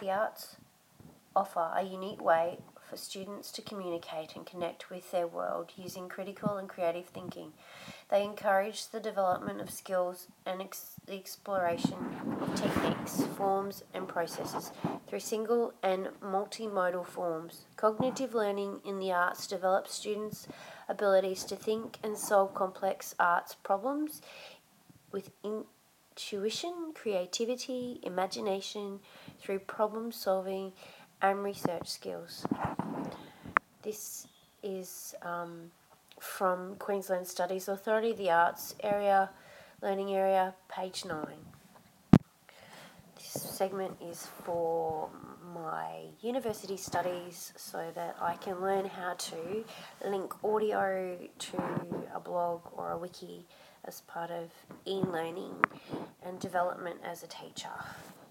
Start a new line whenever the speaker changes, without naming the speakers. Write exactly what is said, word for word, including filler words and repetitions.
The arts offer a unique way for students to communicate and connect with their world using critical and creative thinking. They encourage the development of skills and ex- the exploration of techniques, forms, and processes through single and multimodal forms. Cognitive learning in the arts develops students' abilities to think and solve complex arts problems with intuition, creativity, imagination through problem solving and research skills. This is um, from Queensland Studies Authority, the Arts Area, Learning Area, page nine. This segment is for my university studies so that I can learn how to link audio to a blog or a wiki as part of e-learning and development as a teacher.